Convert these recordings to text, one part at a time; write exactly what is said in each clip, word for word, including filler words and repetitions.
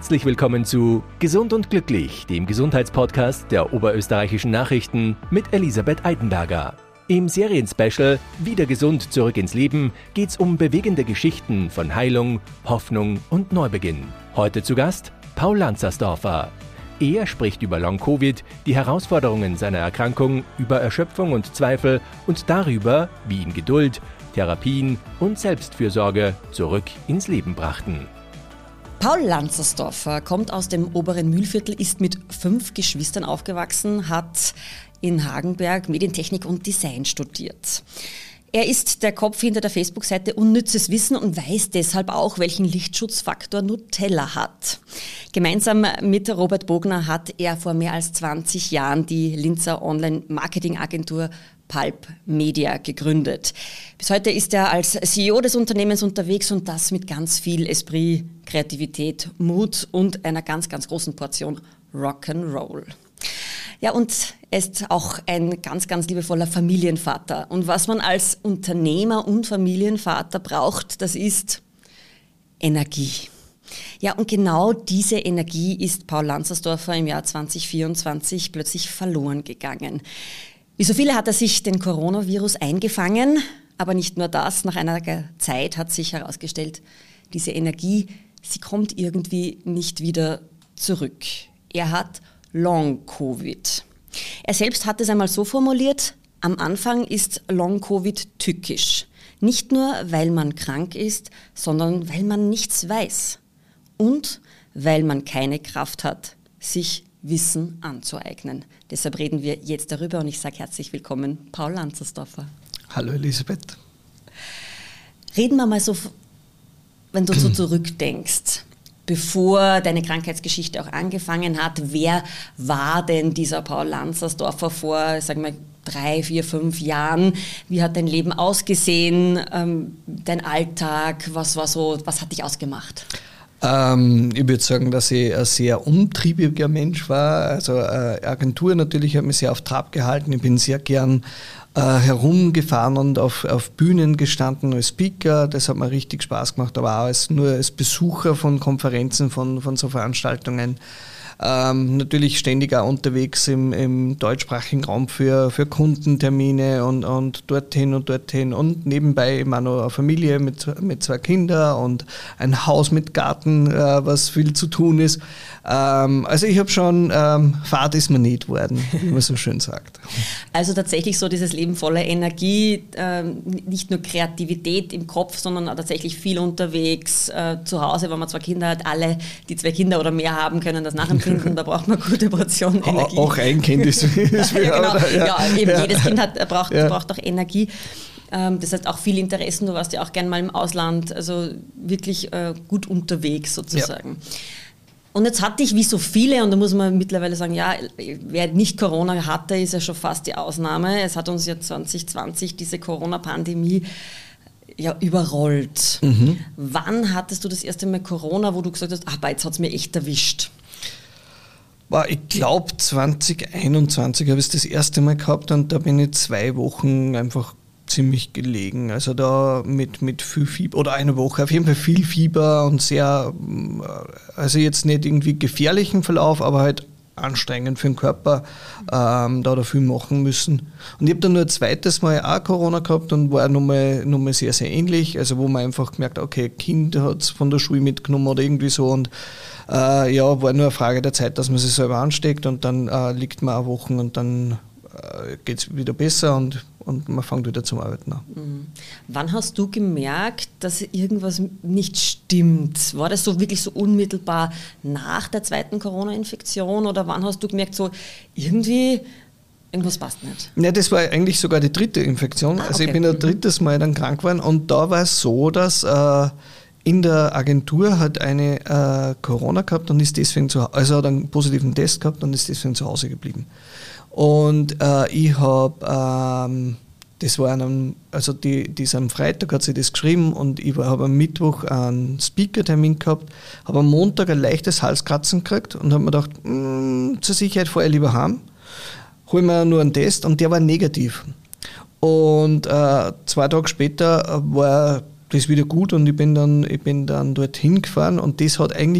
Herzlich willkommen zu Gesund und Glücklich, dem Gesundheitspodcast der Oberösterreichischen Nachrichten mit Elisabeth Eidenberger. Im Serienspecial Wieder gesund zurück ins Leben geht's um bewegende Geschichten von Heilung, Hoffnung und Neubeginn. Heute zu Gast Paul Lanzersdorfer. Er spricht über Long-Covid, die Herausforderungen seiner Erkrankung, über Erschöpfung und Zweifel und darüber, wie ihn Geduld, Therapien und Selbstfürsorge zurück ins Leben brachten. Paul Lanzersdorfer kommt aus dem oberen Mühlviertel, ist mit fünf Geschwistern aufgewachsen, hat in Hagenberg Medientechnik und Design studiert. Er ist der Kopf hinter der Facebook-Seite Unnützes Wissen und weiß deshalb auch, welchen Lichtschutzfaktor Nutella hat. Gemeinsam mit Robert Bogner hat er vor mehr als zwanzig Jahren die Linzer Online-Marketing-Agentur Pulp Media gegründet. Bis heute ist er als C E O des Unternehmens unterwegs und das mit ganz viel Esprit, Kreativität, Mut und einer ganz, ganz großen Portion Rock'n'Roll. Ja, und er ist auch ein ganz, ganz liebevoller Familienvater. Und was man als Unternehmer und Familienvater braucht, das ist Energie. Ja, und genau diese Energie ist Paul Lanzersdorfer im Jahr zwanzig vierundzwanzig plötzlich verloren gegangen. Wie so viele hat er sich den Coronavirus eingefangen, aber nicht nur das. Nach einer Zeit hat sich herausgestellt, diese Energie, sie kommt irgendwie nicht wieder zurück. Er hat Long-Covid. Er selbst hat es einmal so formuliert, am Anfang ist Long-Covid tückisch. Nicht nur, weil man krank ist, sondern weil man nichts weiß. Und weil man keine Kraft hat, sich Wissen anzueignen. Deshalb reden wir jetzt darüber und ich sage herzlich willkommen, Paul Lanzersdorfer. Hallo Elisabeth. Reden wir mal so, wenn du so zurückdenkst, bevor deine Krankheitsgeschichte auch angefangen hat, wer war denn dieser Paul Lanzersdorfer vor, sagen wir, drei, vier, fünf Jahren? Wie hat dein Leben ausgesehen, ähm, dein Alltag, was war so, was hat dich ausgemacht? Ähm, ich würde sagen, dass ich ein sehr umtriebiger Mensch war. Also äh, Agentur natürlich hat mich sehr auf Trab gehalten. Ich bin sehr gern äh, herumgefahren und auf, auf Bühnen gestanden als Speaker. Das hat mir richtig Spaß gemacht, aber auch als, nur als Besucher von Konferenzen, von, von so Veranstaltungen. Ähm, natürlich ständig auch unterwegs im, im deutschsprachigen Raum für, für Kundentermine und, und dorthin und dorthin und nebenbei immer noch eine Familie mit, mit zwei Kindern und ein Haus mit Garten, äh, was viel zu tun ist. Ähm, also ich habe schon, ähm, Fahrt ist mir nicht worden, wie man so schön sagt. Also tatsächlich so dieses Leben voller Energie, äh, nicht nur Kreativität im Kopf, sondern auch tatsächlich viel unterwegs, äh, zu Hause, wenn man zwei Kinder hat, alle, die zwei Kinder oder mehr haben, können das nachempfinden. Da braucht man eine gute Portion Energie. Auch ein Kind ist, ist ja, genau. oder, ja. ja, eben ja. jedes Kind hat, braucht, ja. braucht auch Energie. Ähm, das heißt auch viel Interessen. Du warst ja auch gerne mal im Ausland, also wirklich äh, gut unterwegs sozusagen. Ja. Und jetzt hatte ich wie so viele, und da muss man mittlerweile sagen, ja, wer nicht Corona hatte, ist ja schon fast die Ausnahme. Es hat uns ja zwanzig zwanzig diese Corona-Pandemie ja überrollt. Mhm. Wann hattest du das erste Mal Corona, wo du gesagt hast, ach, jetzt hat es mir echt erwischt? Ich glaube, zwanzig einundzwanzig habe ich das erste Mal gehabt und da bin ich zwei Wochen einfach ziemlich gelegen. Also da mit, mit viel Fieber, oder eine Woche, auf jeden Fall viel Fieber und sehr, also jetzt nicht irgendwie gefährlichen Verlauf, aber halt anstrengend für den Körper, ähm, da da viel machen müssen. Und ich habe dann nur ein zweites Mal auch Corona gehabt und war nochmal noch mal sehr, sehr ähnlich, also wo man einfach gemerkt, okay, Kind hat es von der Schule mitgenommen oder irgendwie so und äh, ja, war nur eine Frage der Zeit, dass man sich selber ansteckt und dann äh, liegt man auch Wochen und dann äh, geht es wieder besser und, und man fängt wieder zum Arbeiten an. Mhm. Wann hast du gemerkt, dass irgendwas nicht stimmt? War das so wirklich so unmittelbar nach der zweiten Corona-Infektion oder wann hast du gemerkt, so irgendwie irgendwas passt nicht? Ja, das war eigentlich sogar die dritte Infektion. Ah, also okay. ich bin ein drittes Mal dann krank geworden und da war es so, dass äh, in der Agentur hat eine äh, Corona gehabt und ist deswegen zu Hause, also hat einen positiven Test gehabt und ist deswegen zu Hause geblieben. Und äh, ich habe, ähm, das war an also die, die ist am Freitag hat sie das geschrieben und ich habe am Mittwoch einen Speaker-Termin gehabt, habe am Montag ein leichtes Halskratzen gekriegt und habe mir gedacht, mh, zur Sicherheit fahre ich lieber heim, hole mir nur einen Test und der war negativ. Und äh, zwei Tage später war das wieder gut und ich bin dann, ich bin dann dorthin gefahren und das hat eigentlich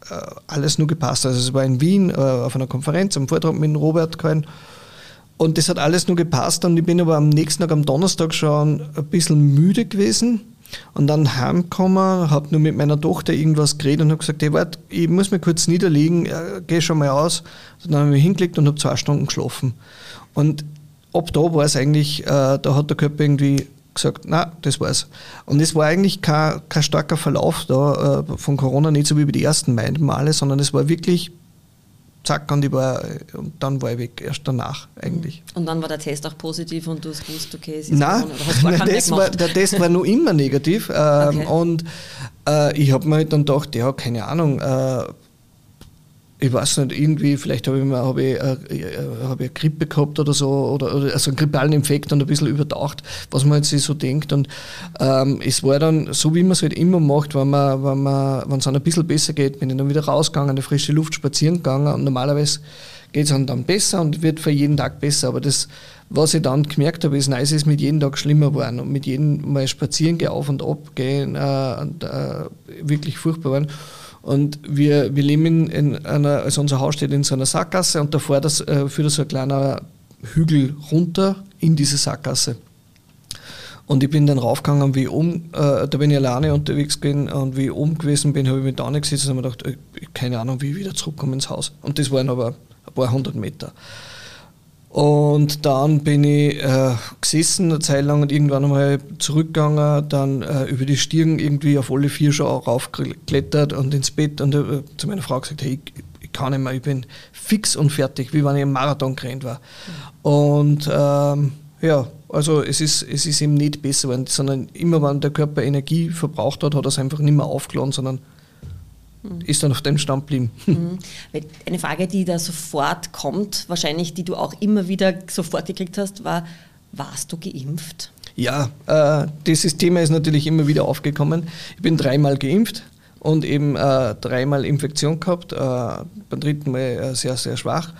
äh, alles nur gepasst. Also es war in Wien äh, auf einer Konferenz, am Vortrag mit Robert gehalten. Und das hat alles nur gepasst. Und ich bin aber am nächsten Tag, am Donnerstag, schon ein bisschen müde gewesen. Und dann heimgekommen, habe nur mit meiner Tochter irgendwas geredet und habe gesagt, hey, warte, ich muss mich kurz niederlegen, äh, geh schon mal aus. Und dann habe ich mich hingelegt und habe zwei Stunden geschlafen. Und ab da war es eigentlich, äh, da hat der Körper irgendwie gesagt, nein, das war's. Und es war eigentlich kein, kein starker Verlauf da äh, von Corona, nicht so wie bei die ersten beiden Male, sondern es war wirklich zack, und, ich war, und dann war ich weg, erst danach eigentlich. Und dann war der Test auch positiv und du hast gewusst, okay, es ist Nein, Corona. Nein, das war, der Test war noch immer negativ. Ähm, okay. Und äh, ich habe mir halt dann gedacht, ja, keine Ahnung, äh, ich weiß nicht, irgendwie, vielleicht habe ich, mal, hab ich, äh, hab ich eine Grippe gehabt oder so, oder, oder also einen grippalen Infekt und ein bisschen überdacht, was man jetzt sich so denkt. Und ähm, es war dann, so wie man es halt immer macht, wenn man, wenn man, wenn es dann ein bisschen besser geht, bin ich dann wieder rausgegangen, in die frische Luft spazieren gegangen, und normalerweise geht es dann, dann besser und wird für jeden Tag besser. Aber das, was ich dann gemerkt habe, ist, nein, es ist mit jedem Tag schlimmer geworden, und mit jedem Mal spazieren gehen, auf und ab gehen, äh, und, äh, wirklich furchtbar geworden. Und wir, wir leben in, in einer, also unser Haus steht in so einer Sackgasse, und davor das, äh, führt so ein kleiner Hügel runter in diese Sackgasse. Und ich bin dann raufgegangen, wie ich oben, äh, da bin ich alleine unterwegs gewesen, und wie ich oben gewesen bin, habe ich mich da nicht gesetzt und habe mir gedacht, äh, keine Ahnung, wie ich wieder zurückkomme ins Haus. Und das waren aber ein paar hundert Meter. Und dann bin ich äh, gesessen eine Zeit lang und irgendwann einmal zurückgegangen, dann äh, über die Stirn irgendwie auf alle vier schon raufgeklettert und ins Bett, und äh, zu meiner Frau gesagt, hey, ich, ich kann nicht mehr, ich bin fix und fertig, wie wenn ich im Marathon gerannt war. Mhm. Und ähm, ja, also es ist, es ist eben nicht besser geworden, sondern immer wenn der Körper Energie verbraucht hat, hat er es einfach nicht mehr aufgeladen, sondern ist dann auf dem Stand geblieben. Mhm. Eine Frage, die da sofort kommt, wahrscheinlich, die du auch immer wieder sofort gekriegt hast, war, warst du geimpft? Ja, äh, dieses Thema ist natürlich immer wieder aufgekommen. Ich bin dreimal geimpft und eben äh, dreimal Infektion gehabt, äh, beim dritten Mal äh, sehr, sehr schwach.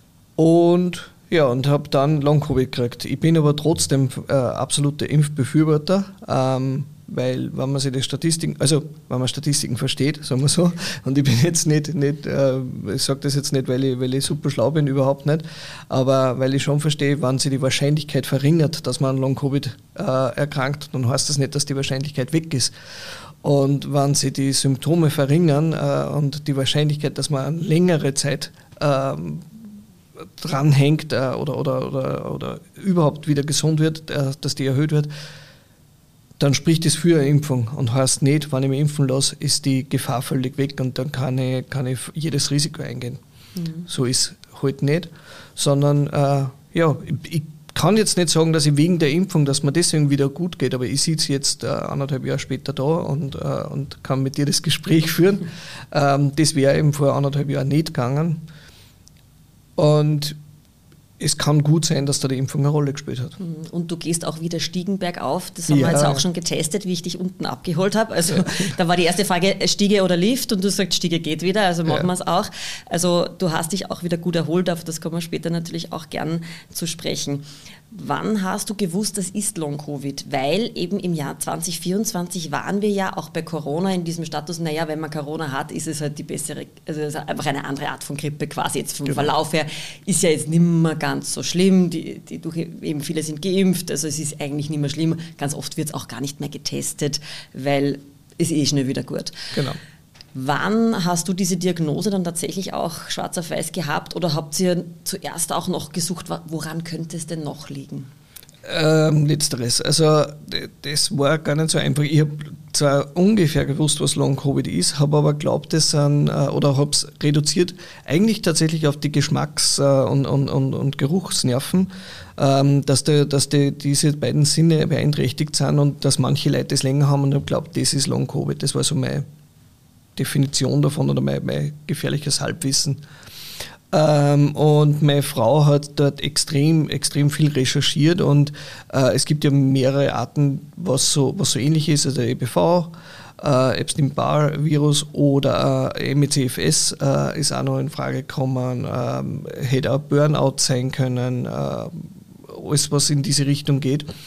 Und ja, und habe dann Long-Covid gekriegt. Ich bin aber trotzdem äh, absoluter Impfbefürworter. Ähm, Weil, wenn man sich die Statistiken, also wenn man Statistiken versteht, sagen wir so, und ich bin jetzt nicht, nicht äh, ich sage das jetzt nicht, weil ich, weil ich super schlau bin, überhaupt nicht, aber weil ich schon verstehe, wenn sich die Wahrscheinlichkeit verringert, dass man an Long-Covid äh, erkrankt, dann heißt das nicht, dass die Wahrscheinlichkeit weg ist. Und wenn sich die Symptome verringern äh, und die Wahrscheinlichkeit, dass man eine längere Zeit äh, dranhängt äh, oder, oder, oder, oder überhaupt wieder gesund wird, äh, dass die erhöht wird, dann spricht es für eine Impfung und heißt nicht, wenn ich mich impfen lasse, ist die Gefahr völlig weg und dann kann ich, kann ich jedes Risiko eingehen. Mhm. So ist halt nicht, sondern äh, ja, ich, ich kann jetzt nicht sagen, dass ich wegen der Impfung, dass mir deswegen wieder gut geht, aber ich sitze jetzt äh, anderthalb Jahre später da und, äh, und kann mit dir das Gespräch führen. Ähm, das wäre eben vor anderthalb Jahren nicht gegangen. Und es kann gut sein, dass da die Impfung eine Rolle gespielt hat. Und du gehst auch wieder Stiegen bergauf. Das haben ja. wir jetzt auch schon getestet, wie ich dich unten abgeholt habe. Also ja. Da war die erste Frage, Stiege oder Lift? Und du sagst, Stiege geht wieder, also machen ja. wir es auch. Also du hast dich auch wieder gut erholt, auf das kommen wir später natürlich auch gern zu sprechen. Wann hast du gewusst, das ist Long-Covid? Weil eben im Jahr zwanzig vierundzwanzig waren wir ja auch bei Corona in diesem Status, naja, wenn man Corona hat, ist es halt die bessere, also es ist einfach eine andere Art von Grippe quasi. Jetzt vom genau. Verlauf her ist ja jetzt nicht mehr ganz so schlimm, die, die, eben viele sind geimpft, also es ist eigentlich nicht mehr schlimm. Ganz oft wird es auch gar nicht mehr getestet, weil es eh schnell wieder gut. Genau. Wann hast du diese Diagnose dann tatsächlich auch schwarz auf weiß gehabt oder habt ihr zuerst auch noch gesucht, woran könnte es denn noch liegen? Ähm, letzteres. Also das war gar nicht so einfach. Ich habe zwar ungefähr gewusst, was Long-Covid ist, habe aber geglaubt, das sind, oder habe es reduziert, eigentlich tatsächlich auf die Geschmacks- und, und, und, und Geruchsnerven, ähm, dass, die, dass die, diese beiden Sinne beeinträchtigt sind und dass manche Leute das länger haben und habe geglaubt, das ist Long-Covid. Das war so meine Definition davon oder mein, mein gefährliches Halbwissen. Ähm, und meine Frau hat dort extrem, extrem viel recherchiert und äh, es gibt ja mehrere Arten, was so, was so ähnlich ist, also E B V, äh, Epstein-Barr-Virus oder äh, M E C F S äh, ist auch noch in Frage gekommen, äh, hätte auch Burnout sein können, äh, alles was in diese Richtung geht.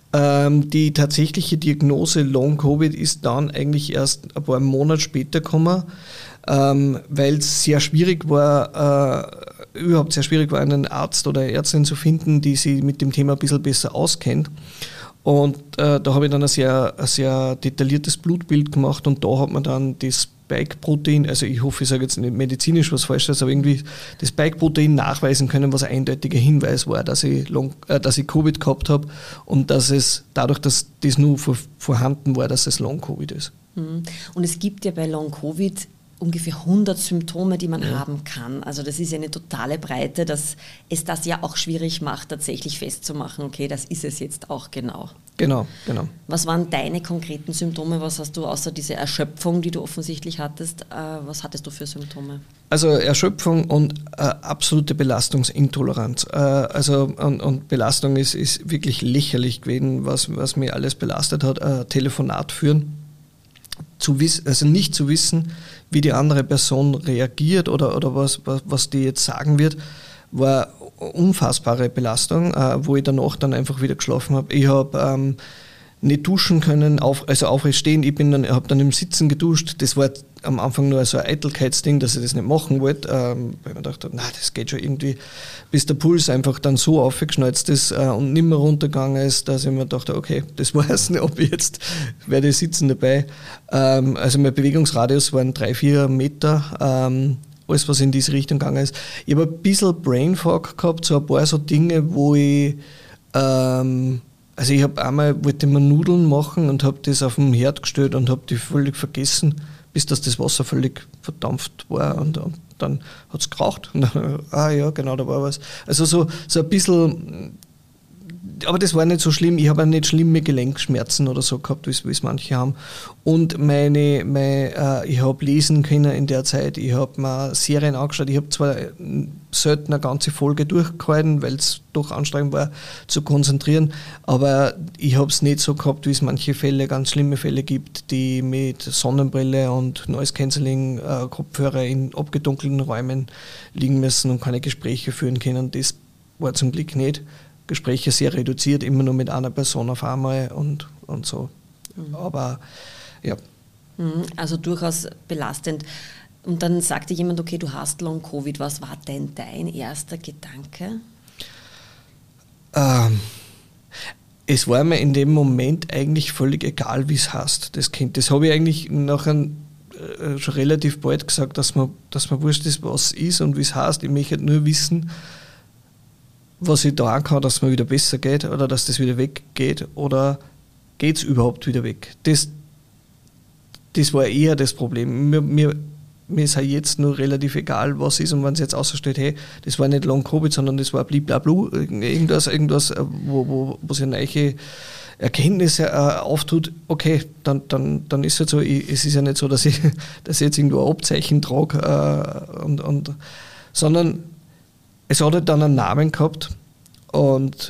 Ähm, die tatsächliche Diagnose Long-Covid ist dann eigentlich erst ein paar Monate später gekommen, ähm, weil es sehr schwierig war, äh, überhaupt sehr schwierig war, einen Arzt oder eine Ärztin zu finden, die sich mit dem Thema ein bisschen besser auskennt. Und äh, da habe ich dann ein sehr, ein sehr detailliertes Blutbild gemacht und da hat man dann das Spike-Protein, also ich hoffe, ich sage jetzt nicht medizinisch was Falsches, aber irgendwie das Spike-Protein nachweisen können, was ein eindeutiger Hinweis war, dass ich, Long, äh, dass ich Covid gehabt habe und dass es dadurch, dass das nur vor, vorhanden war, dass es Long-Covid ist. Und es gibt ja bei Long-Covid ungefähr hundert Symptome, die man ja. haben kann. Also das ist ja eine totale Breite, dass es das ja auch schwierig macht, tatsächlich festzumachen, okay, das ist es jetzt auch genau. Genau, genau. Was waren deine konkreten Symptome? Was hast du außer dieser Erschöpfung, die du offensichtlich hattest, äh, was hattest du für Symptome? Also Erschöpfung und äh, absolute Belastungsintoleranz. Äh, also und, und Belastung ist, ist wirklich lächerlich gewesen, was, was mir alles belastet hat. Äh, Telefonat führen, zu wissen, also nicht zu wissen, wie die andere Person reagiert oder, oder was, was, was die jetzt sagen wird, war unfassbare Belastung, äh, wo ich danach dann einfach wieder geschlafen habe. Ich habe ähm, nicht duschen können, auf, also aufrecht stehen. Ich bin dann, habe dann im Sitzen geduscht. Das war am Anfang nur so ein Eitelkeitsding, dass ich das nicht machen wollte, ähm, weil ich mir gedacht habe, na, das geht schon irgendwie, bis der Puls einfach dann so aufgeschnalzt ist äh, und nicht mehr runtergegangen ist, dass ich mir dachte, okay, das weiß nicht, ob ich jetzt werde ich sitzen dabei. Ähm, also mein Bewegungsradius waren drei, vier Meter. Ähm, alles, was in diese Richtung gegangen ist. Ich habe ein bisschen Brain Fog gehabt, so ein paar so Dinge, wo ich, ähm, also ich habe einmal, wollte mal Nudeln machen und habe das auf den Herd gestellt und habe die völlig vergessen, bis dass das Wasser völlig verdampft war und, und dann hat es geraucht. Und dann, ah ja, genau, da war was. Also so, so ein bisschen, aber das war nicht so schlimm. Ich habe auch nicht schlimme Gelenkschmerzen oder so gehabt, wie es manche haben. Und meine, meine, äh, ich habe lesen können in der Zeit, ich habe mir Serien angeschaut. Ich habe zwar selten eine ganze Folge durchgehalten, weil es doch anstrengend war zu konzentrieren, aber ich habe es nicht so gehabt, wie es manche Fälle, ganz schlimme Fälle gibt, die mit Sonnenbrille und Noise Cancelling äh, Kopfhörer in abgedunkelten Räumen liegen müssen und keine Gespräche führen können. Das war zum Glück nicht. Gespräche sehr reduziert, immer nur mit einer Person auf einmal und, und so. Mhm. Aber ja. Also durchaus belastend. Und dann sagte jemand, okay, du hast Long-Covid. Was war denn dein erster Gedanke? Ähm, es war mir in dem Moment eigentlich völlig egal, wie es heißt, das Kind. Das habe ich eigentlich nachher äh, schon relativ bald gesagt, dass man, dass man wurscht ist, was es ist und wie es heißt. Ich möchte nur wissen, was ich da kann, dass es mir wieder besser geht oder dass das wieder weggeht oder geht es überhaupt wieder weg. Das, das war eher das Problem. Mir, mir, mir ist halt jetzt nur relativ egal, was ist und wenn es jetzt außersteht, hey, das war nicht Long-Covid, sondern das war Bliblablu, irgendwas, irgendwas wo, wo, wo sich eine neue Erkenntnis äh, auftut, okay, dann, dann, dann ist es halt so, ich, es ist ja nicht so, dass ich, dass ich jetzt irgendwo ein Abzeichen trage, äh, und, und, sondern es hat halt dann einen Namen gehabt und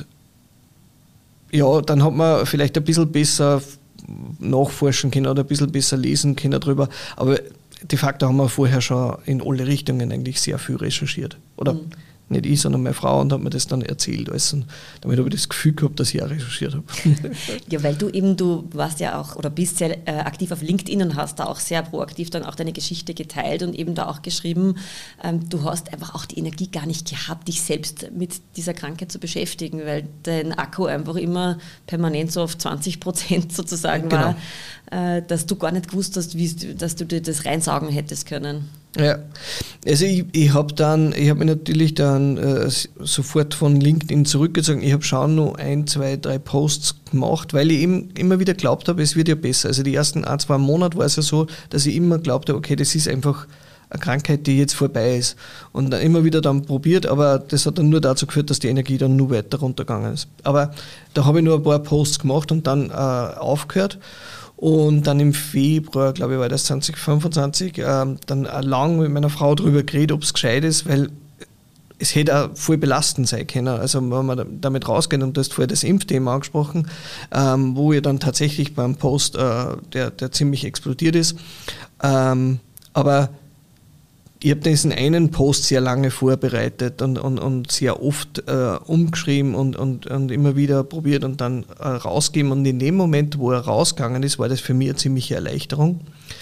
ja, dann hat man vielleicht ein bisschen besser nachforschen können oder ein bisschen besser lesen können darüber, aber de facto haben wir vorher schon in alle Richtungen eigentlich sehr viel recherchiert. Oder mhm. nicht ich, sondern meine Frau und hat mir das dann erzählt. Also, damit habe ich das Gefühl gehabt, dass ich auch recherchiert habe. Ja, weil du eben, du warst ja auch oder bist sehr äh, aktiv auf LinkedIn und hast da auch sehr proaktiv dann auch deine Geschichte geteilt und eben da auch geschrieben, ähm, du hast einfach auch die Energie gar nicht gehabt, dich selbst mit dieser Krankheit zu beschäftigen, weil dein Akku einfach immer permanent so auf zwanzig Prozent sozusagen genau. war, äh, dass du gar nicht gewusst hast, wie, dass du dir das reinsaugen hättest können. Ja, also ich, ich habe dann, ich habe mich natürlich dann äh, sofort von LinkedIn zurückgezogen. Ich habe schon nur ein, zwei, drei Posts gemacht, weil ich eben immer wieder geglaubt habe, es wird ja besser. Also die ersten ein, zwei Monate war es ja so, dass ich immer glaubt habe, okay, das ist einfach eine Krankheit, die jetzt vorbei ist. Und dann immer wieder dann probiert, aber das hat dann nur dazu geführt, dass die Energie dann nur weiter runtergegangen ist. Aber da habe ich nur ein paar Posts gemacht und dann äh, aufgehört. Und dann im Februar, glaube ich, war das zwanzig fünfundzwanzig, äh, dann lang mit meiner Frau darüber geredet, ob es gescheit ist, weil es hätte auch voll belastend sein können. Also wenn man damit rausgeht, und du hast vorher das Impfthema angesprochen, ähm, wo ich dann tatsächlich beim Post, äh, der, der ziemlich explodiert ist. Ähm, aber ich habe diesen einen Post sehr lange vorbereitet und, und, und sehr oft äh, umgeschrieben und, und, und immer wieder probiert und dann äh, rausgeben. Und in dem Moment, wo er rausgegangen ist, war das für mich eine ziemliche Erleichterung,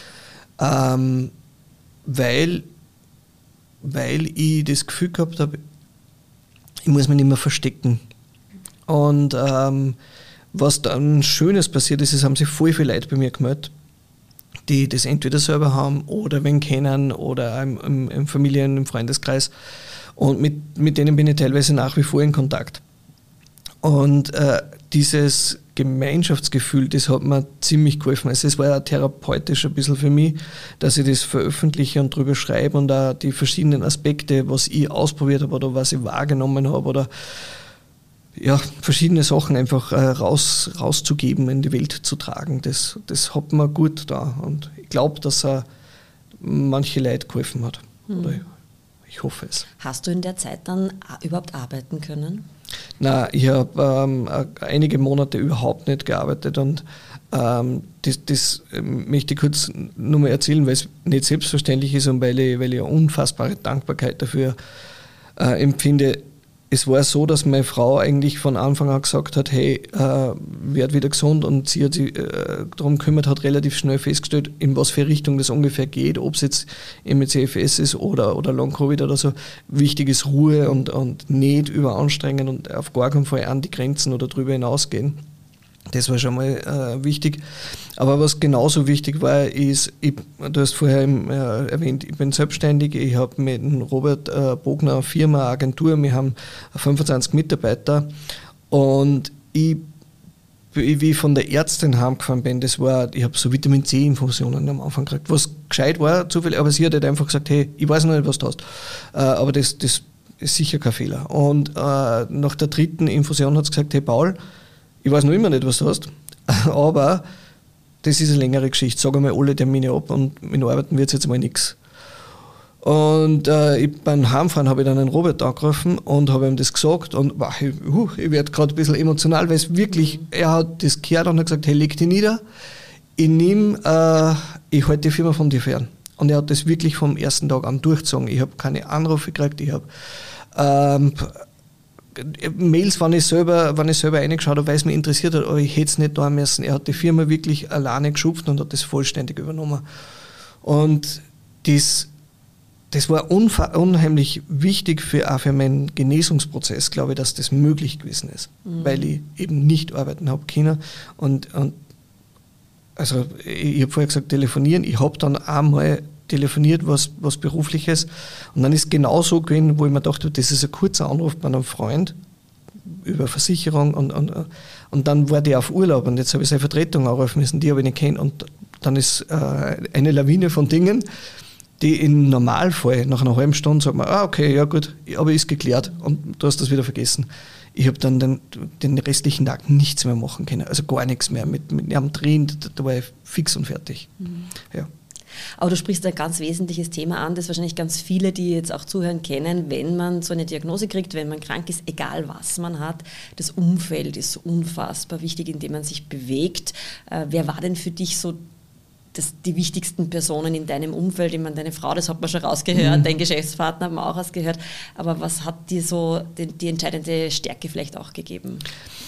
ähm, weil, weil ich das Gefühl gehabt habe, ich muss mich nicht mehr verstecken. Und ähm, was dann Schönes passiert ist, es haben sich voll viele Leute bei mir gemeldet, die das entweder selber haben oder wen kennen oder im, im, im Familien-, im Freundeskreis. Und mit, mit denen bin ich teilweise nach wie vor in Kontakt. Und äh, dieses Gemeinschaftsgefühl, das hat mir ziemlich geholfen. Also es war ja therapeutisch ein bisschen für mich, dass ich das veröffentliche und drüber schreibe und auch die verschiedenen Aspekte, was ich ausprobiert habe oder was ich wahrgenommen habe oder ja, verschiedene Sachen einfach äh, raus, rauszugeben, in die Welt zu tragen. Das, das hat mir gut da. Und ich glaube, dass er manche Leute geholfen hat. Mhm. Oder ich, ich hoffe es. Hast du in der Zeit dann überhaupt arbeiten können? Nein, ich habe ähm, einige Monate überhaupt nicht gearbeitet und ähm, das, das möchte ich kurz nur mal erzählen, weil es nicht selbstverständlich ist und weil ich, weil ich eine unfassbare Dankbarkeit dafür äh, empfinde. Es war so, dass meine Frau eigentlich von Anfang an gesagt hat, hey, äh, werd wieder gesund, und sie hat sich äh, darum gekümmert, hat relativ schnell festgestellt, in was für Richtung das ungefähr geht, ob es jetzt M E C F S ist oder, oder Long-Covid oder so. Wichtig ist Ruhe und, und nicht überanstrengen und auf gar keinen Fall an die Grenzen oder drüber hinausgehen. Das war schon mal äh, wichtig. Aber was genauso wichtig war, ist, ich, du hast vorher im, äh, erwähnt, ich bin selbstständig, ich habe mit dem Robert äh, Bogner eine Firma, eine Agentur, wir haben fünfundzwanzig Mitarbeiter und ich, wie ich von der Ärztin heimgefahren bin, das war, ich habe so Vitamin-C-Infusionen am Anfang gekriegt, was gescheit war, zufällig, aber sie hat halt einfach gesagt, hey, ich weiß noch nicht, was du hast, äh, aber das, das ist sicher kein Fehler. Und äh, nach der dritten Infusion hat sie gesagt, hey Paul, ich weiß noch immer nicht, was du hast, aber das ist eine längere Geschichte. Sag einmal alle Termine ab und mit Arbeiten wird es jetzt mal nichts. Und äh, ich, beim Heimfahren habe ich dann einen Robert angerufen und habe ihm das gesagt und wow, ich, uh, ich werde gerade ein bisschen emotional, weil es wirklich, er hat das gehört und hat gesagt, hey, leg dich nieder, ich nehme, äh, ich halte die Firma von dir fern. Und er hat das wirklich vom ersten Tag an durchgezogen. Ich habe keine Anrufe gekriegt, ich habe ähm, Mails, wenn ich selber, wenn ich selber reingeschaut habe, weil es mich interessiert hat, aber ich hätte es nicht tun müssen. Er hat die Firma wirklich alleine geschupft und hat das vollständig übernommen. Und das, das war unfa- unheimlich wichtig für, auch für meinen Genesungsprozess, glaube ich, dass das möglich gewesen ist, mhm. weil ich eben nicht arbeiten habe können. Und, und also ich habe vorher gesagt, telefonieren, ich habe dann einmal telefoniert, was, was Berufliches. Und dann ist genau so gewesen, wo ich mir dachte, das ist ein kurzer Anruf bei einem Freund über Versicherung und, und, und dann war der auf Urlaub und jetzt habe ich seine Vertretung anrufen müssen, die habe ich nicht kennt. Und dann ist äh, eine Lawine von Dingen, die im Normalfall nach einer halben Stunde sagt man, ah okay, ja gut, aber ist geklärt und du hast das wieder vergessen. Ich habe dann den, den restlichen Tag nichts mehr machen können, also gar nichts mehr. Mit, mit einem Drehen, da, da war ich fix und fertig. Mhm. Ja. Aber du sprichst ein ganz wesentliches Thema an, das wahrscheinlich ganz viele, die jetzt auch zuhören, kennen. Wenn man so eine Diagnose kriegt, wenn man krank ist, egal was man hat, das Umfeld ist unfassbar wichtig, in dem man sich bewegt. Äh, wer war denn für dich so das, die wichtigsten Personen in deinem Umfeld? Ich meine, deine Frau, das hat man schon rausgehört, mhm. dein Geschäftspartner haben wir auch rausgehört. Aber was hat dir so die, die entscheidende Stärke vielleicht auch gegeben?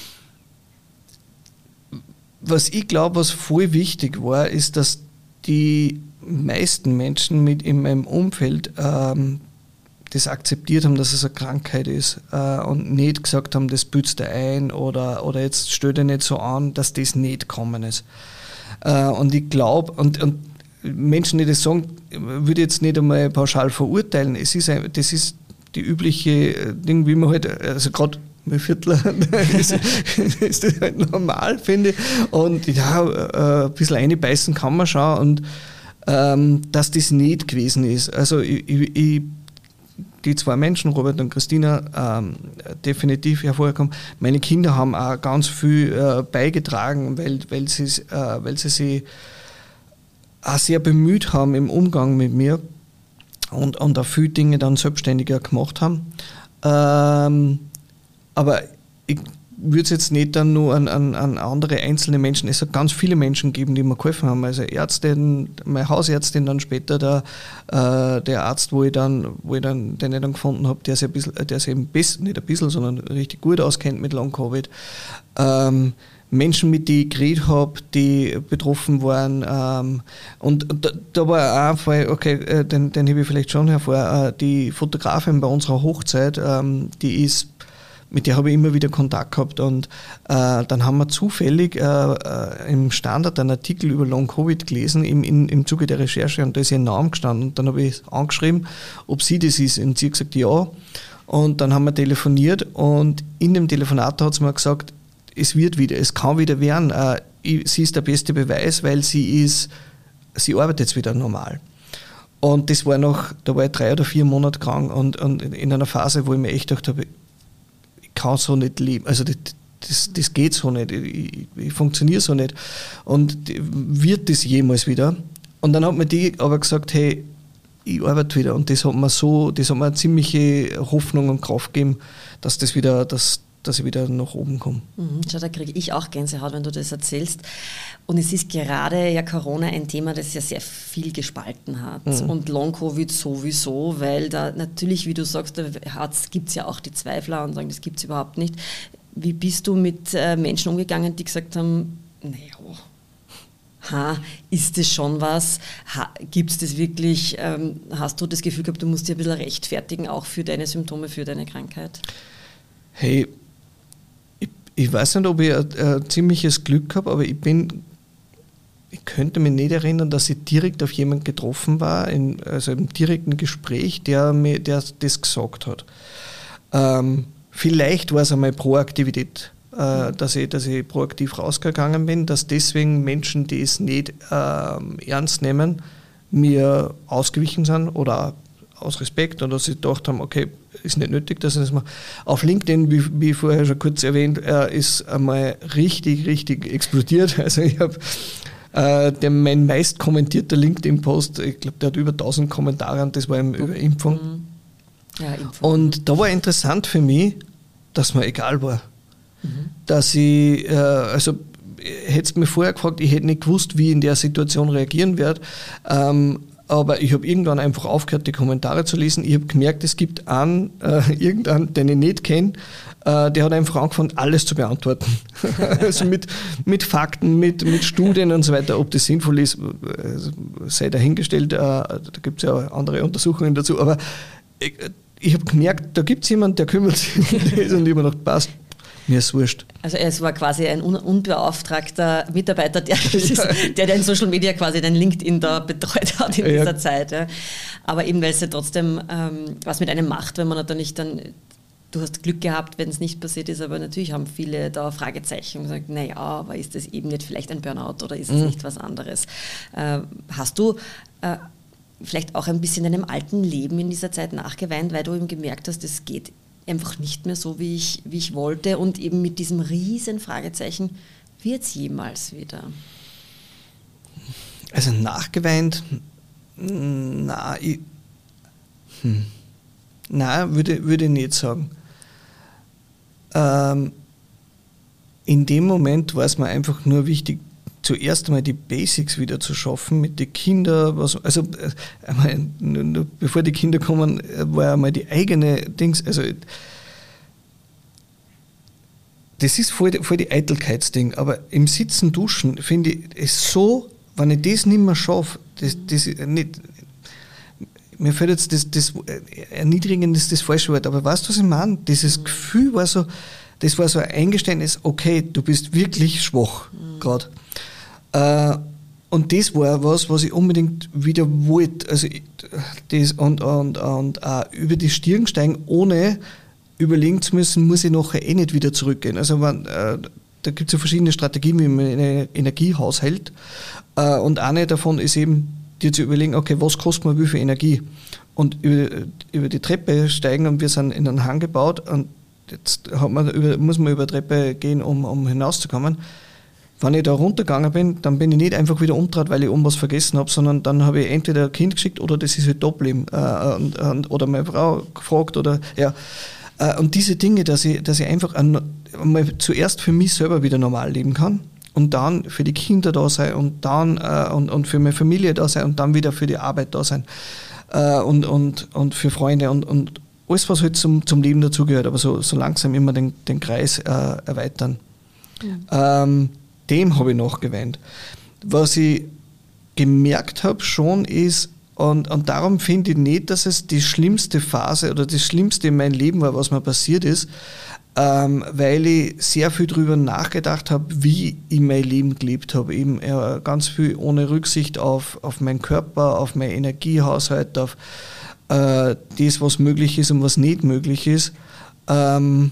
Was ich glaube, was voll wichtig war, ist, dass die meisten Menschen mit in meinem Umfeld ähm, das akzeptiert haben, dass es eine Krankheit ist äh, und nicht gesagt haben, das bützt dir ein oder, oder jetzt stell dir nicht so an, dass das nicht kommen ist. Äh, und ich glaube, und, und Menschen, die das sagen, würde ich jetzt nicht einmal pauschal verurteilen. Es ist ein, das ist die übliche Ding, wie man halt, also gerade mit Viertler ist, ist das halt normal, finde ich. Und ja, äh, ein bisschen reinbeißen kann man schon und ähm, dass das nicht gewesen ist. Also ich, ich, die zwei Menschen, Robert und Christina, ähm, definitiv hervorgekommen. Meine Kinder haben auch ganz viel äh, beigetragen, weil, weil, sie, äh, weil sie sich auch sehr bemüht haben im Umgang mit mir und, und auch viele Dinge dann selbstständiger gemacht haben. Ähm, aber ich, würde es jetzt nicht dann nur an, an, an andere einzelne Menschen, es hat ganz viele Menschen gegeben, die mir geholfen haben. Also Ärztin, meine Hausärztin dann später, der, äh, der Arzt, wo ich dann, wo ich dann, den ich dann gefunden habe, der sich ein bisschen, der sich eben besser, nicht ein bisschen, sondern richtig gut auskennt mit Long-Covid. Ähm, Menschen, mit denen ich geredet habe, die betroffen waren. Ähm, und da, da war auch ein Fall, okay, äh, den, den habe ich vielleicht schon hervor, äh, die Fotografin bei unserer Hochzeit, ähm, die ist, mit der habe ich immer wieder Kontakt gehabt und äh, dann haben wir zufällig äh, äh, im Standard einen Artikel über Long-Covid gelesen im, im, im Zuge der Recherche und da ist ihr Name gestanden und dann habe ich angeschrieben, ob sie das ist und sie hat gesagt, ja. Und dann haben wir telefoniert und in dem Telefonat hat sie mir gesagt, es wird wieder, es kann wieder werden. Äh, ich, sie ist der beste Beweis, weil sie ist, sie arbeitet jetzt wieder normal. Und das war noch, da war ich drei oder vier Monate krank und, und in einer Phase, wo ich mir echt gedacht habe, ich kann so nicht leben, also das, das, das geht so nicht, ich, ich funktioniere so nicht. Und wird das jemals wieder? Und dann hat mir die aber gesagt, hey, ich arbeite wieder. Und das hat mir so, das hat mir eine ziemliche Hoffnung und Kraft gegeben, dass das wieder, dass, dass ich wieder nach oben komme. Mhm, schau, da kriege ich auch Gänsehaut, wenn du das erzählst. Und es ist gerade ja Corona ein Thema, das ja sehr viel gespalten hat. Mhm. Und Long-Covid sowieso, weil da natürlich, wie du sagst, da gibt es ja auch die Zweifler und sagen, das gibt es überhaupt nicht. Wie bist du mit äh, Menschen umgegangen, die gesagt haben, naja, ha, ist das schon was? Gibt es das wirklich? Ähm, hast du das Gefühl gehabt, du musst dir ein bisschen rechtfertigen, auch für deine Symptome, für deine Krankheit? Hey, ich, ich weiß nicht, ob ich ein, ein ziemliches Glück habe, aber ich bin, ich könnte mich nicht erinnern, dass ich direkt auf jemanden getroffen war, in, also im direkten Gespräch, der mir der das gesagt hat. Ähm, vielleicht war es einmal Proaktivität, äh, dass, ich, dass ich proaktiv rausgegangen bin, dass deswegen Menschen, die es nicht äh, ernst nehmen, mir ausgewichen sind oder aus Respekt oder sie gedacht haben, okay, ist nicht nötig, dass ich das mache. Auf LinkedIn, wie, wie vorher schon kurz erwähnt, äh, ist einmal richtig, richtig explodiert. Also ich habe äh, der, mein meist kommentierter LinkedIn-Post, ich glaube, der hat über tausend Kommentare und das war eben über Impfung. Ja, Impfung. Und da war interessant für mich, dass mir egal war. Mhm. Dass ich, äh, also hätte es mir vorher gefragt, ich hätte nicht gewusst, wie ich in der Situation reagieren werde. Ähm, Aber ich habe irgendwann einfach aufgehört, die Kommentare zu lesen. Ich habe gemerkt, es gibt einen, äh, irgendeinen, den ich nicht kenne, äh, der hat einfach angefangen, alles zu beantworten. Also mit, mit Fakten, mit, mit Studien und so weiter. Ob das sinnvoll ist, äh, sei dahingestellt. Äh, da gibt es ja andere Untersuchungen dazu. Aber ich, ich habe gemerkt, da gibt es jemanden, der kümmert sich um das und ich habe mir gedacht, passt. Mir ist wurscht. Also es war quasi ein un- unbeauftragter Mitarbeiter, der, der den Social Media quasi den LinkedIn da betreut hat in dieser ja. Zeit. Ja. Aber eben, weil es ja trotzdem ähm, was mit einem macht, wenn man da nicht dann, du hast Glück gehabt, wenn es nicht passiert ist, aber natürlich haben viele da Fragezeichen und sagen, naja, aber ist das eben nicht vielleicht ein Burnout oder ist es mhm. nicht was anderes? Äh, hast du äh, vielleicht auch ein bisschen deinem alten Leben in dieser Zeit nachgeweint, weil du eben gemerkt hast, es geht einfach nicht mehr so, wie ich, wie ich wollte und eben mit diesem riesen Fragezeichen, wird es jemals wieder? Also nachgeweint, na, ich, hm, na würde, würde ich nicht sagen. Ähm, in dem Moment war es mir einfach nur wichtig, zuerst einmal die Basics wieder zu schaffen mit den Kindern, was, also äh, bevor die Kinder kommen, war einmal die eigene Dings, also das ist voll, voll die Eitelkeitsding, aber im Sitzen, Duschen finde ich es so, wenn ich das nicht mehr schaffe, das, das nicht, mir fällt jetzt das, das erniedrigend ist das falsche Wort, aber weißt du, was ich meine? Dieses Gefühl war so, das war so ein Eingeständnis, okay, du bist wirklich schwach mhm. gerade. Äh, und das war was, was ich unbedingt wieder wollte. Also das und, und, und uh, über die Stirn steigen, ohne überlegen zu müssen, muss ich nachher eh nicht wieder zurückgehen. Also wenn, äh, da gibt es ja verschiedene Strategien, wie man eine Energie haushält. Äh, und eine davon ist eben, dir zu überlegen, okay, was kostet mir wie viel Energie? Und über, über die Treppe steigen, und wir sind in einen Hang gebaut, und jetzt hat man über, muss man über die Treppe gehen, um, um hinauszukommen. Wenn ich da runtergegangen bin, dann bin ich nicht einfach wieder umgedreht, weil ich um was vergessen habe, sondern dann habe ich entweder ein Kind geschickt oder das ist halt da geblieben. Äh, und, und, oder meine Frau gefragt oder ja. Äh, und diese Dinge, dass ich, dass ich einfach, an, mal zuerst für mich selber wieder normal leben kann und dann für die Kinder da sein und dann äh, und, und für meine Familie da sein und dann wieder für die Arbeit da sein äh, und, und, und für Freunde und, und alles, was halt zum, zum Leben dazugehört, aber so, so langsam immer den, den Kreis äh, erweitern. Ja. Ähm, dem habe ich nachgeweint. Was ich gemerkt habe schon ist, und, und darum finde ich nicht, dass es die schlimmste Phase oder das Schlimmste in meinem Leben war, was mir passiert ist, ähm, weil ich sehr viel darüber nachgedacht habe, wie ich mein Leben gelebt habe. Eben äh, ganz viel ohne Rücksicht auf, auf meinen Körper, auf meinen Energiehaushalt, auf äh, das, was möglich ist und was nicht möglich ist. Ähm,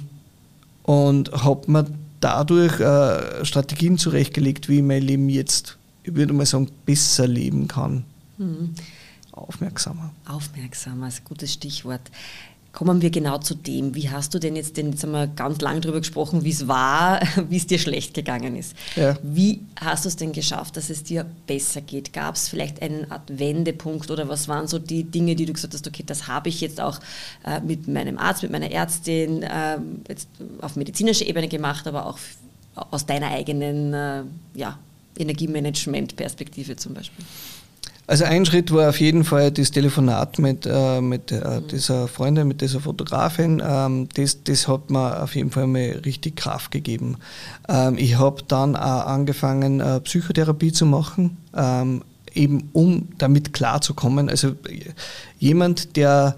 und habe mir dadurch äh, Strategien zurechtgelegt, wie ich mein Leben jetzt, ich würde mal sagen, besser leben kann. Mhm. Aufmerksamer. Aufmerksamer ist ein gutes Stichwort. Kommen wir genau zu dem. Wie hast du denn jetzt, denn jetzt haben wir ganz lange darüber gesprochen, wie es war, wie es dir schlecht gegangen ist. Ja. Wie hast du es denn geschafft, dass es dir besser geht? Gab es vielleicht einen Art Wendepunkt oder was waren so die Dinge, die du gesagt hast, okay, das habe ich jetzt auch äh, mit meinem Arzt, mit meiner Ärztin äh, jetzt auf medizinischer Ebene gemacht, aber auch aus deiner eigenen äh, ja, Energiemanagement-Perspektive zum Beispiel? Also ein Schritt war auf jeden Fall das Telefonat mit, äh, mit äh, dieser Freundin, mit dieser Fotografin. Ähm, das, das hat mir auf jeden Fall mal richtig Kraft gegeben. Ähm, ich habe dann auch angefangen, äh, Psychotherapie zu machen, ähm, eben um damit klarzukommen. Also jemand, der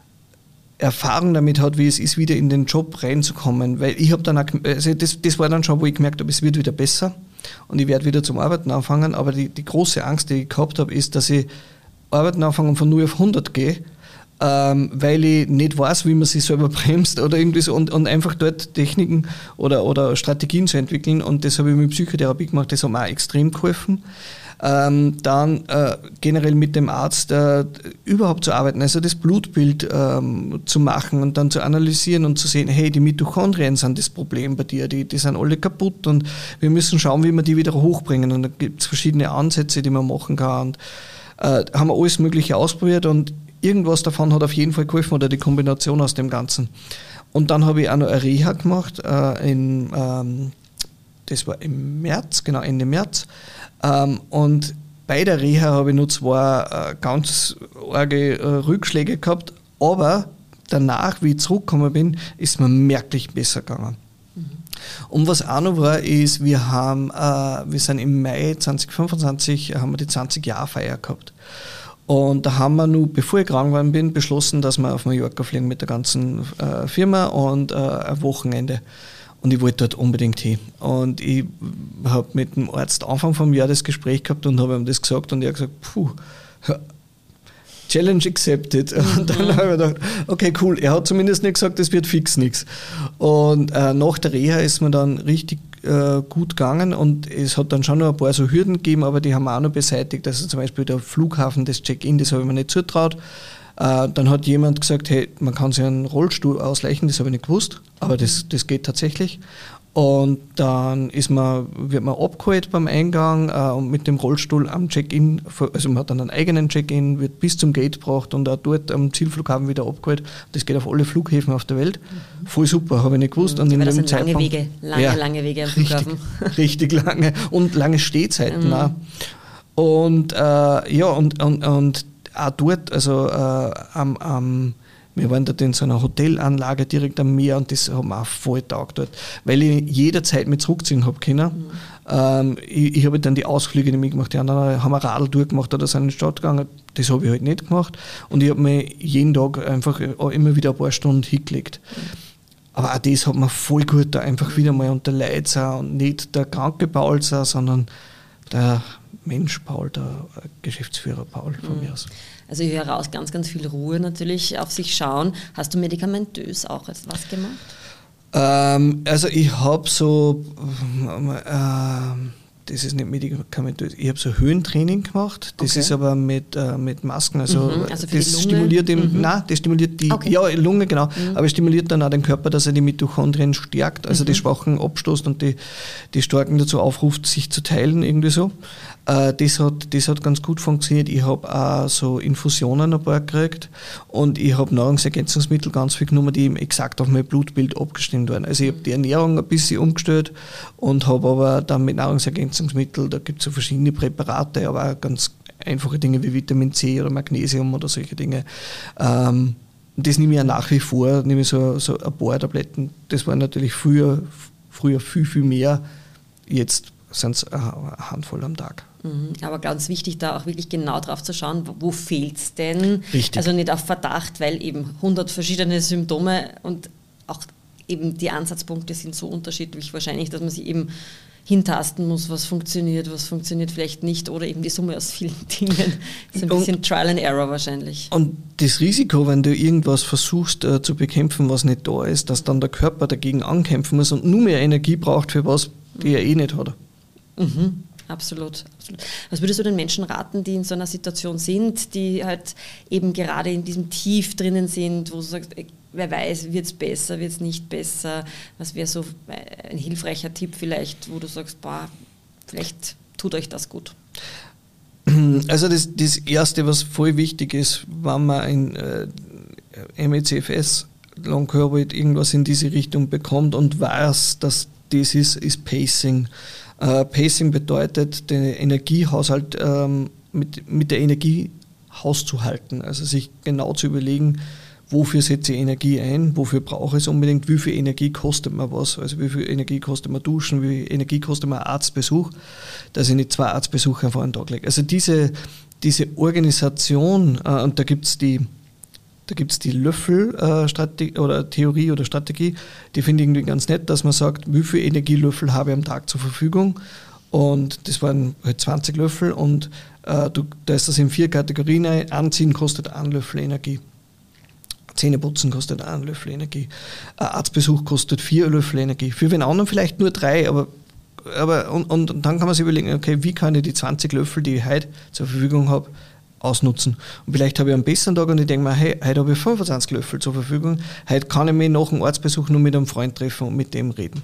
Erfahrung damit hat, wie es ist, wieder in den Job reinzukommen. Weil ich habe dann auch, also das, das war dann schon, wo ich gemerkt habe, es wird wieder besser. Und ich werde wieder zum Arbeiten anfangen, aber die, die große Angst, die ich gehabt habe, ist, dass ich Arbeiten anfange und von null auf hundert gehe, ähm, weil ich nicht weiß, wie man sich selber bremst oder irgendwie so und, und einfach dort Techniken oder, oder Strategien zu entwickeln und das habe ich mit Psychotherapie gemacht, das hat mir auch extrem geholfen. Ähm, dann äh, generell mit dem Arzt äh, überhaupt zu arbeiten, also das Blutbild ähm, zu machen und dann zu analysieren und zu sehen, hey, die Mitochondrien sind das Problem bei dir, die, die sind alle kaputt und wir müssen schauen, wie wir die wieder hochbringen und da gibt es verschiedene Ansätze, die man machen kann und äh, haben wir alles Mögliche ausprobiert und irgendwas davon hat auf jeden Fall geholfen oder die Kombination aus dem Ganzen. Und dann habe ich auch noch eine Reha gemacht, äh, in, ähm, das war im März, genau Ende März. Ähm, und bei der Reha habe ich nur zwei äh, ganz arge äh, Rückschläge gehabt, aber danach, wie ich zurückgekommen bin, ist mir merklich besser gegangen. Mhm. Und was auch noch war, ist, wir haben, äh, wir sind im Mai zwanzig fünfundzwanzig, haben wir die zwanzig-Jahr-Feier gehabt. Und da haben wir nur, bevor ich krank geworden bin, beschlossen, dass wir auf Mallorca fliegen mit der ganzen äh, Firma und äh, ein Wochenende. Und ich wollte dort unbedingt hin. Und ich habe mit dem Arzt Anfang vom Jahr das Gespräch gehabt und habe ihm das gesagt und er hat gesagt, puh, Challenge accepted. Mhm. Und dann habe ich gedacht, okay, cool, er hat zumindest nicht gesagt, das wird fix nichts. Und äh, nach der Reha ist mir dann richtig äh, gut gegangen und es hat dann schon noch ein paar so Hürden gegeben, aber die haben wir auch noch beseitigt. Also zum Beispiel der Flughafen, das Check-in, das habe ich mir nicht zutraut. Äh, dann hat jemand gesagt, hey, man kann sich einen Rollstuhl ausleihen, das habe ich nicht gewusst, aber das, das geht tatsächlich. Und dann ist man, wird man abgeholt beim Eingang äh, und mit dem Rollstuhl am Check-in, also man hat dann einen eigenen Check-in, wird bis zum Gate gebracht und auch dort am Zielflughafen wieder abgeholt. Das geht auf alle Flughäfen auf der Welt. Mhm. Voll super, habe ich nicht gewusst. Mhm. Und in das dem sind lange Zeitpunkt, Wege, lange, ja, lange Wege am Flughafen. Richtig, richtig lange und lange Stehzeiten mhm. auch. Und äh, ja, und, und, und auch dort, also äh, am, am wir waren dort in so einer Hotelanlage direkt am Meer und das hat mir auch voll getaugt dort, weil ich jederzeit mit zurückziehen habe können. Mhm. Ähm, ich ich habe dann die Ausflüge nicht mitgemacht, die anderen haben ein Radl durchgemacht oder sind in die Stadt gegangen, das habe ich halt nicht gemacht und ich habe mir jeden Tag einfach immer wieder ein paar Stunden hingelegt. Mhm. Aber auch das hat mir voll gut, da einfach wieder mal unter Leid sein und nicht der kranke Paul sein, sondern der Mensch Paul, der Geschäftsführer Paul von mhm. mir aus. Also ich höre raus, ganz, ganz viel Ruhe natürlich auf sich schauen. Hast du medikamentös auch etwas gemacht? Ähm, also ich habe so äh, das ist nicht medikamentös. Ich habe so Höhentraining gemacht, das Okay. ist aber mit, äh, mit Masken. Also, Mhm, also für das die Lunge? stimuliert eben, Mhm. nein, das stimuliert die, Okay. ja, Lunge, genau, Mhm. aber es stimuliert dann auch den Körper, dass er die Mitochondrien stärkt, also Mhm. die Schwachen abstoßt und die, die Starken dazu aufruft, sich zu teilen, irgendwie so. Äh, das, hat, das hat ganz gut funktioniert. Ich habe auch so Infusionen ein paar gekriegt und ich habe Nahrungsergänzungsmittel ganz viel genommen, die eben exakt auf mein Blutbild abgestimmt waren. Also ich habe die Ernährung ein bisschen umgestellt und habe aber dann mit Nahrungsergänzungsmitteln, da gibt es so verschiedene Präparate, aber auch ganz einfache Dinge wie Vitamin C oder Magnesium oder solche Dinge. Ähm, das nehme ich ja nach wie vor, nehme ich so, so ein paar Tabletten. Das war natürlich früher, früher viel, viel mehr. Jetzt sind es eine Handvoll am Tag. Mhm. Aber ganz wichtig, da auch wirklich genau drauf zu schauen, wo fehlt es denn? Richtig. Also nicht auf Verdacht, weil eben hundert verschiedene Symptome und auch eben die Ansatzpunkte sind so unterschiedlich wahrscheinlich, dass man sich eben hintasten muss, was funktioniert, was funktioniert vielleicht nicht oder eben die Summe aus vielen Dingen. Das ist ein bisschen Und, Trial and Error wahrscheinlich. Und das Risiko, wenn du irgendwas versuchst äh, zu bekämpfen, was nicht da ist, dass dann der Körper dagegen ankämpfen muss und nur mehr Energie braucht für was, die er eh nicht hat. Mhm. Absolut, absolut. Was würdest du den Menschen raten, die in so einer Situation sind, die halt eben gerade in diesem Tief drinnen sind, wo du sagst, wer weiß, wird es besser, wird es nicht besser? Was wäre so ein hilfreicher Tipp vielleicht, wo du sagst, boah, vielleicht tut euch das gut? Also das, das Erste, was voll wichtig ist, wenn man ein äh, M E C F S, Long Covid, irgendwas in diese Richtung bekommt und weiß, dass das ist, ist Pacing. Uh, Pacing bedeutet, den Energiehaushalt ähm, mit, mit der Energie hauszuhalten, also sich genau zu überlegen, wofür setze ich Energie ein, wofür brauche ich es unbedingt, wie viel Energie kostet mir was, also wie viel Energie kostet mir Duschen, wie viel Energie kostet mir ein Arztbesuch, dass ich nicht zwei Arztbesuche einfach einen Tag lege. Also diese, diese Organisation, äh, und da gibt es die Da gibt es die Löffel-Strategie oder Theorie oder Strategie, die finde ich irgendwie ganz nett, dass man sagt, wie viel Energielöffel habe ich am Tag zur Verfügung. Und das waren halt zwanzig Löffel und äh, du, da ist das in vier Kategorien ein. Anziehen kostet einen Löffel Energie. Zähneputzen kostet einen Löffel Energie. Ein Arztbesuch kostet vier Löffel Energie. Für den anderen vielleicht nur drei, aber, aber und, und, und dann kann man sich überlegen, okay, wie kann ich die zwanzig Löffel, die ich heute zur Verfügung habe, ausnutzen. Und vielleicht habe ich einen besseren Tag und ich denke mir, hey, heute habe ich fünfundzwanzig Löffel zur Verfügung, heute kann ich mich nach dem Arztbesuch nur mit einem Freund treffen und mit dem reden.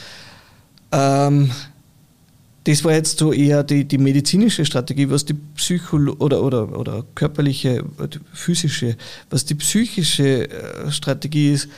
Ähm, das war jetzt so eher die, die medizinische Strategie, was die Psycholo- oder, oder, oder körperliche, physische, was die psychische Strategie ist.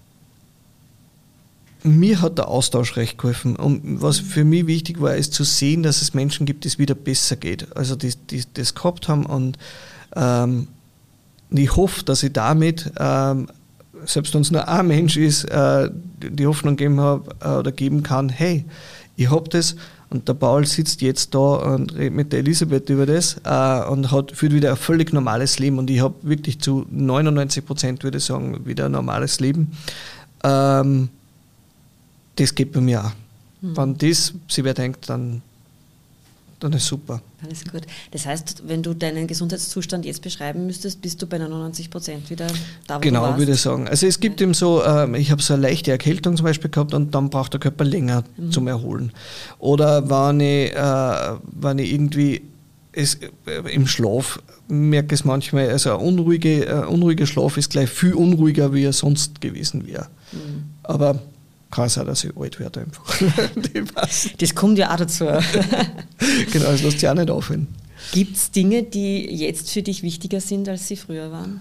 Mir hat der Austausch recht geholfen und was für mich wichtig war, ist zu sehen, dass es Menschen gibt, die es wieder besser geht, also die, die das gehabt haben und ähm, ich hoffe, dass ich damit, ähm, selbst wenn es nur ein Mensch ist, äh, die Hoffnung geben habe äh, oder geben kann, hey, ich habe das und der Paul sitzt jetzt da und redet mit der Elisabeth über das äh, und hat, führt wieder ein völlig normales Leben und ich habe wirklich zu neunundneunzig Prozent, würde ich sagen, wieder ein normales Leben. Ähm, Das geht bei mir auch. Mhm. Wenn das sich wer denkt, dann, dann ist super. Alles gut. Das heißt, wenn du deinen Gesundheitszustand jetzt beschreiben müsstest, bist du bei neunundneunzig Prozent wieder da, wo genau, du warst? würde ich sagen. Also es gibt eben so, äh, ich habe so eine leichte Erkältung zum Beispiel gehabt und dann braucht der Körper länger mhm. zum Erholen. Oder wenn ich, äh, wenn ich irgendwie es, äh, im Schlaf merke es manchmal, also ein unruhige, äh, unruhiger Schlaf ist gleich viel unruhiger, wie er sonst gewesen wäre. Mhm. Aber kann sein, dass ich alt werde einfach. Das kommt ja auch dazu. Genau, das lässt sich auch nicht aufhören. Gibt es Dinge, die jetzt für dich wichtiger sind, als sie früher waren?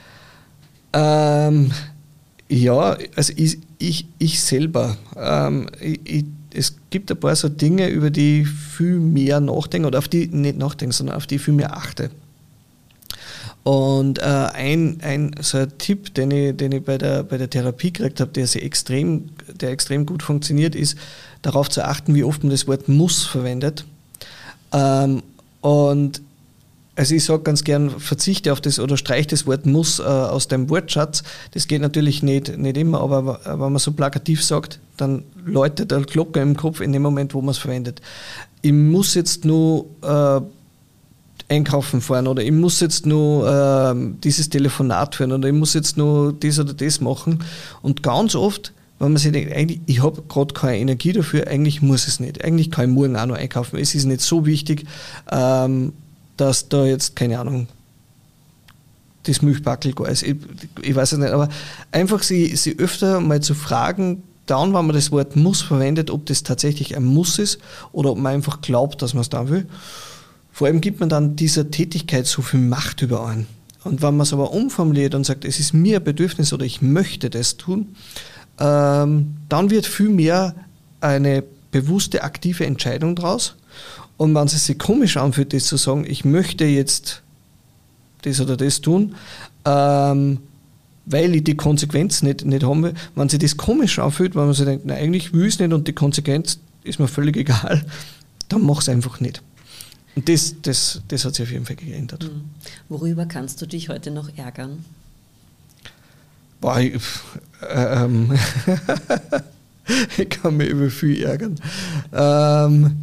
Ähm, ja, also ich, ich, ich selber. Ähm, ich, ich, es gibt ein paar so Dinge, über die ich viel mehr nachdenke, oder auf die nicht nachdenke, sondern auf die ich viel mehr achte. Und äh, ein, ein, so ein Tipp, den ich, den ich bei, der, bei der Therapie gekriegt habe, der, sehr extrem, der extrem gut funktioniert, ist, darauf zu achten, wie oft man das Wort muss verwendet. Ähm, und also ich sage ganz gern, verzichte auf das oder streiche das Wort muss äh, aus deinem Wortschatz. Das geht natürlich nicht, nicht immer, aber wenn man so plakativ sagt, dann läutet eine Glocke im Kopf in dem Moment, wo man es verwendet. Ich muss jetzt nur äh, einkaufen fahren oder ich muss jetzt nur äh, dieses Telefonat führen oder ich muss jetzt nur das oder das machen. Und ganz oft wenn man sich denkt, eigentlich, ich habe gerade keine Energie dafür, eigentlich muss es nicht. Eigentlich kann ich morgen auch noch einkaufen. Es ist nicht so wichtig, ähm, dass da jetzt, keine Ahnung, das Milchbackel gar ist. Ich, ich weiß es nicht, aber einfach sie, sie öfter mal zu fragen, dann, wenn man das Wort muss verwendet, ob das tatsächlich ein Muss ist oder ob man einfach glaubt, dass man es da will. Vor allem gibt man dann dieser Tätigkeit so viel Macht über einen. Und wenn man es aber umformuliert und sagt, es ist mir ein Bedürfnis oder ich möchte das tun, ähm, dann wird viel mehr eine bewusste, aktive Entscheidung draus. Und wenn es sich komisch anfühlt, das zu sagen, ich möchte jetzt das oder das tun, ähm, weil ich die Konsequenz nicht, nicht haben will, wenn sich das komisch anfühlt, wenn man sich denkt, nein, eigentlich will ich es nicht und die Konsequenz ist mir völlig egal, dann mach es einfach nicht. Und das, das, das hat sich auf jeden Fall geändert. Mhm. Worüber kannst du dich heute noch ärgern? Boah, ich, äh, ähm, ich kann mich über viel ärgern. Ähm,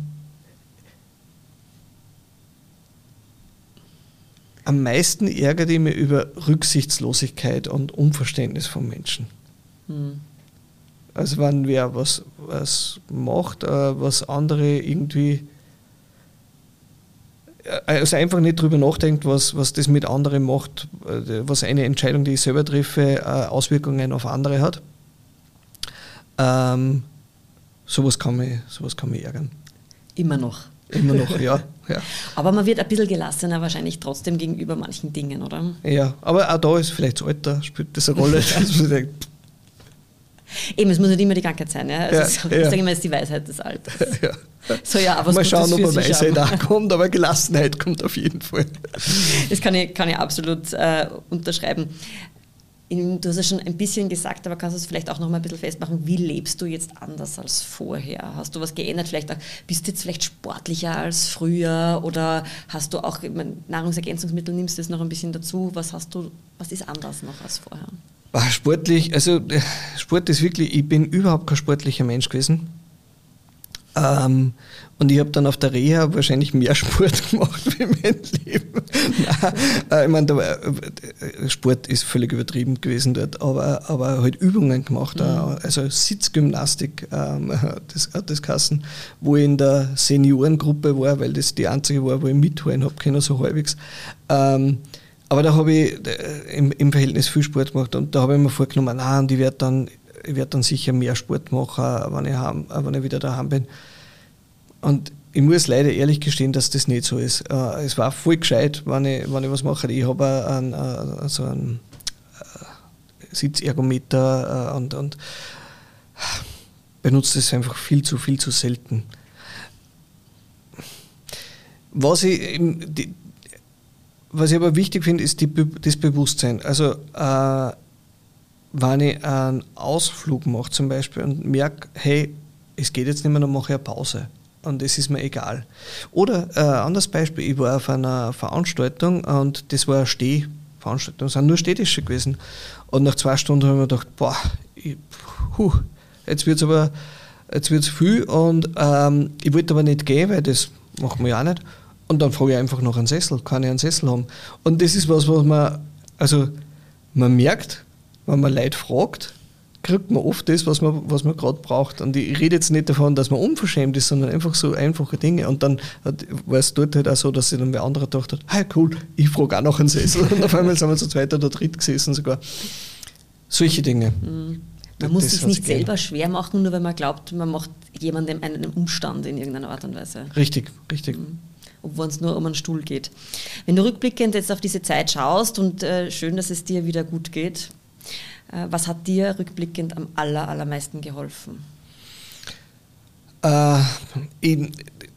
am meisten ärgere ich mich über Rücksichtslosigkeit und Unverständnis von Menschen. Mhm. Also wenn wer was, was macht, äh, was andere irgendwie, also einfach nicht drüber nachdenkt, was, was das mit anderen macht, was eine Entscheidung, die ich selber treffe, Auswirkungen auf andere hat. Ähm, sowas kann mich, sowas kann mich ärgern. Immer noch. Immer noch, ja, ja. Aber man wird ein bisschen gelassener wahrscheinlich trotzdem gegenüber manchen Dingen, oder? Ja, aber auch da ist vielleicht das Alter, spielt das eine Rolle. Dass man denkt, eben, es muss nicht immer die Krankheit sein. Ja? Also ja, ich ja. sage immer, es ist die Weisheit des Alters. Ja. So, ja, aber mal schauen, ob eine sich Weisheit auch kommt, aber Gelassenheit kommt auf jeden Fall. Das kann ich, kann ich absolut äh, unterschreiben. Du hast ja schon ein bisschen gesagt, aber kannst du es vielleicht auch noch mal ein bisschen festmachen, wie lebst du jetzt anders als vorher? Hast du was geändert? Vielleicht auch, bist du jetzt vielleicht sportlicher als früher oder hast du auch, ich meine, Nahrungsergänzungsmittel, nimmst du das noch ein bisschen dazu? Was hast du, was ist anders noch als vorher? Sportlich, also Sport ist wirklich, ich bin überhaupt kein sportlicher Mensch gewesen. Ähm, und ich habe dann auf der Reha wahrscheinlich mehr Sport gemacht wie mein Leben. Nein, äh, ich meine, der, äh, Sport ist völlig übertrieben gewesen dort, aber, aber halt Übungen gemacht, mhm. äh, also Sitzgymnastik, ähm, das hat das geheißen, wo ich in der Seniorengruppe war, weil das die einzige war, wo ich mithalten habe können, so halbwegs. Ähm, aber da habe ich äh, im, im Verhältnis viel Sport gemacht und da habe ich mir vorgenommen, nein, und ich werde dann Ich werde dann sicher mehr Sport machen, wenn ich, heim, wenn ich wieder daheim bin. Und ich muss leider ehrlich gestehen, dass das nicht so ist. Es war voll gescheit, wenn ich, wenn ich was mache. Ich habe einen, einen, so einen Sitzergometer und, und benutze das einfach viel zu, viel zu selten. Was ich, die, was ich aber wichtig finde, ist die, das Bewusstsein. Also äh, wenn ich einen Ausflug mache zum Beispiel und merke, hey, es geht jetzt nicht mehr, dann mache ich eine Pause und es ist mir egal. Oder äh, ein anderes Beispiel, ich war auf einer Veranstaltung und das war eine Stehveranstaltung, es sind nur Städtische gewesen und nach zwei Stunden habe ich mir gedacht, boah, ich, huh, jetzt wird es aber jetzt wird's viel und ähm, ich wollte aber nicht gehen, weil das machen wir ja auch nicht und dann frage ich einfach nach einem Sessel, kann ich einen Sessel haben? Und das ist was, was man, also man merkt, wenn man Leute fragt, kriegt man oft das, was man, was man gerade braucht. Und ich rede jetzt nicht davon, dass man unverschämt ist, sondern einfach so einfache Dinge. Und dann war es dort halt auch so, dass sich dann wer andere gedacht hat, hey cool, ich frage auch nach einen Sessel. Und auf einmal sind wir zu zweit oder dritt gesessen sogar. Solche Dinge. Mhm. Man muss sich nicht selber schwer machen, nur weil man glaubt, man macht jemandem einen Umstand in irgendeiner Art und Weise. Richtig, richtig. Mhm. Obwohl es nur um einen Stuhl geht. Wenn du rückblickend jetzt auf diese Zeit schaust und äh, schön, dass es dir wieder gut geht, was hat dir rückblickend am aller, allermeisten geholfen? Äh, in,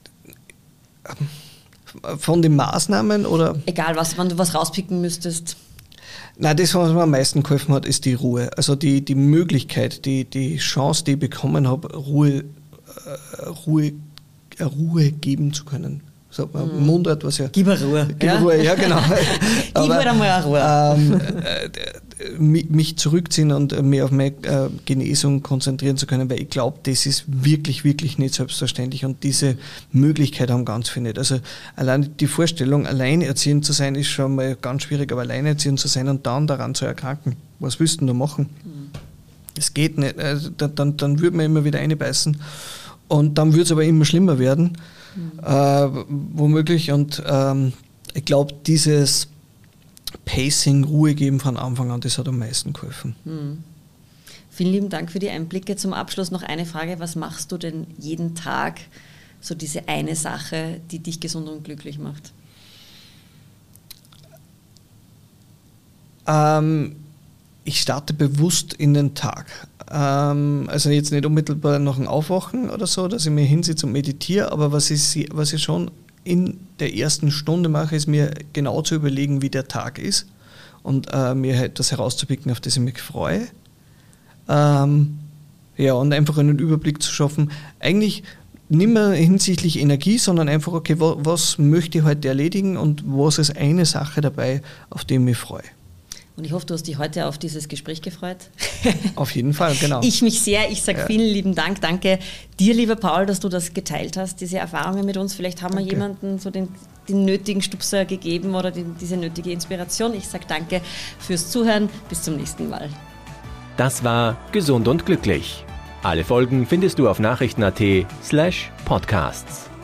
von den Maßnahmen oder? Egal, was, wenn du was rauspicken müsstest. Nein, das, was mir am meisten geholfen hat, ist die Ruhe. Also die, die Möglichkeit, die, die Chance, die ich bekommen habe, Ruhe, äh, Ruhe, äh, Ruhe geben zu können. Sagt man im Mundart, was ja. Gib mir Ruhe. Gib mir Ruhe, ja, genau. Gib mir einmal eine Ruhe. Ähm, äh, mich zurückziehen und mich auf meine äh, Genesung konzentrieren zu können, weil ich glaube, das ist wirklich, wirklich nicht selbstverständlich und diese Möglichkeit haben ganz viele nicht. Also allein die Vorstellung, alleinerziehend zu sein, ist schon mal ganz schwierig, aber alleinerziehend zu sein und dann daran zu erkranken, was willst du da machen? es geht nicht, also dann, dann, dann würde man immer wieder reinbeißen und dann würde es aber immer schlimmer werden, mhm. äh, womöglich. Und ähm, ich glaube, dieses Pacing, Ruhe geben von Anfang an, das hat am meisten geholfen. Mhm. Vielen lieben Dank für die Einblicke. Zum Abschluss noch eine Frage, was machst du denn jeden Tag, so diese eine Sache, die dich gesund und glücklich macht? Ähm, ich starte bewusst in den Tag. Ähm, also jetzt nicht unmittelbar nach dem Aufwachen oder so, dass ich mir hinsitze und meditiere, aber was ich, was ich schon in der ersten Stunde mache, ist mir genau zu überlegen, wie der Tag ist und äh, mir halt das herauszupicken, auf das ich mich freue. Ähm, ja, und einfach einen Überblick zu schaffen. Eigentlich nicht mehr hinsichtlich Energie, sondern einfach, okay, was, was möchte ich heute erledigen und was ist eine Sache dabei, auf die ich mich freue. Und ich hoffe, du hast dich heute auf dieses Gespräch gefreut. Auf jeden Fall, genau. Ich mich sehr. Ich sage ja. vielen lieben Dank. Danke dir, lieber Paul, dass du das geteilt hast, diese Erfahrungen mit uns. Vielleicht haben danke. wir jemandem so den, den nötigen Stupser gegeben oder die, diese nötige Inspiration. Ich sage danke fürs Zuhören. Bis zum nächsten Mal. Das war Gesund und Glücklich. Alle Folgen findest du auf nachrichten punkt at slash podcasts.